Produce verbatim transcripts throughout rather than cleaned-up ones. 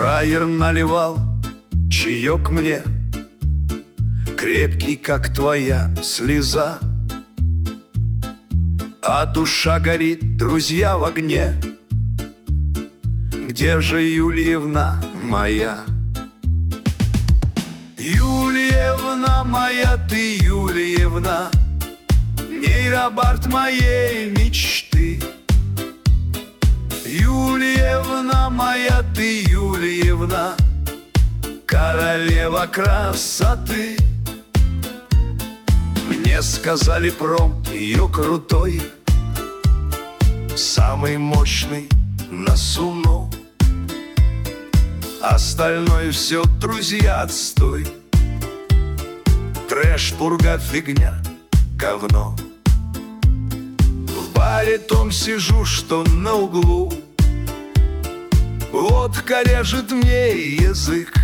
Фраер наливал чаек мне, крепкий, как твоя слеза, а душа горит, друзья, в огне. Где же Юльевна моя? Юльевна моя, ты, Юльевна, нейробард моей мечты. Юльевна моя, ты, Юльевна, королева красоты. Мне сказали про ее крутой, самый мощный на Суну. Остальное все, друзья, отстой. Трэш, пурга, фигня, говно. В баре том сижу, что на углу. Водка режет мне язык,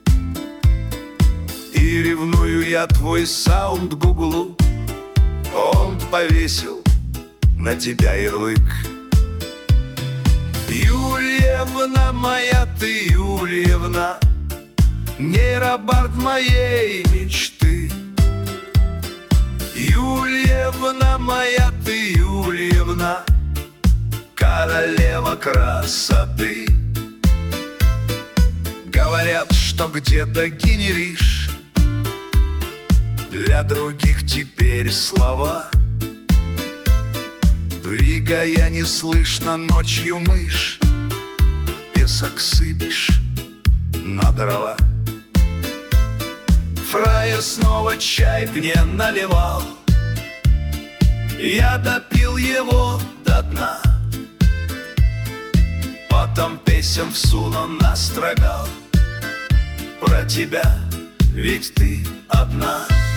и ревную я твой саунд гуглу. Он повесил на тебя ярлык. Юльевна моя, ты, Юльевна, нейробард моей мечты. Юльевна моя, ты, Юльевна, королева красоты. Говорят, что где-то генеришь для других теперь слова, двигая неслышно ночью мышь, песок сыпешь на дрова. Фраер снова чай мне наливал, я допил его до дна. Потом песен в суну настрогал про тебя, ведь ты одна.